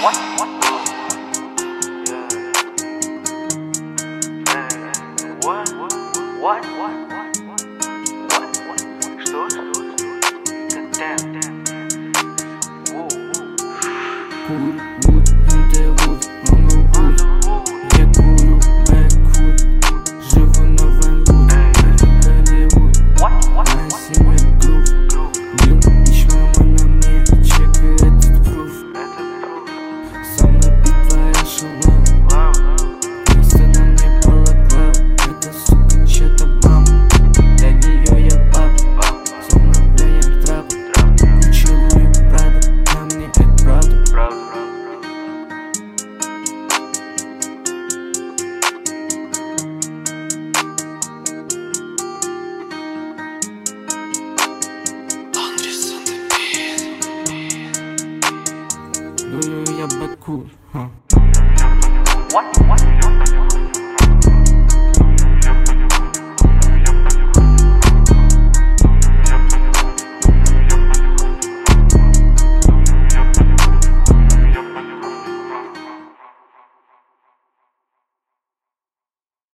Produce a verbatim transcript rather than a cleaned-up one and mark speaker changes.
Speaker 1: What? What? What? What? What? What? What? What? Что? Damn, damn.
Speaker 2: Wood, Underwood, on the wood. Я курю Бэквуд, живу на Вайнвуд, Голливуд. Моя семья грув, Лил Ич, мама на мне, чекай этот пруф. Со мной бит твоя шалава, место на мне балаклава. Это сука чья-то мама, для нее я папа. Словно бляем трап, Гуччи, Луи, Прада, на мне это правда. Дую я Бэквуд, ха.
Speaker 1: What? What?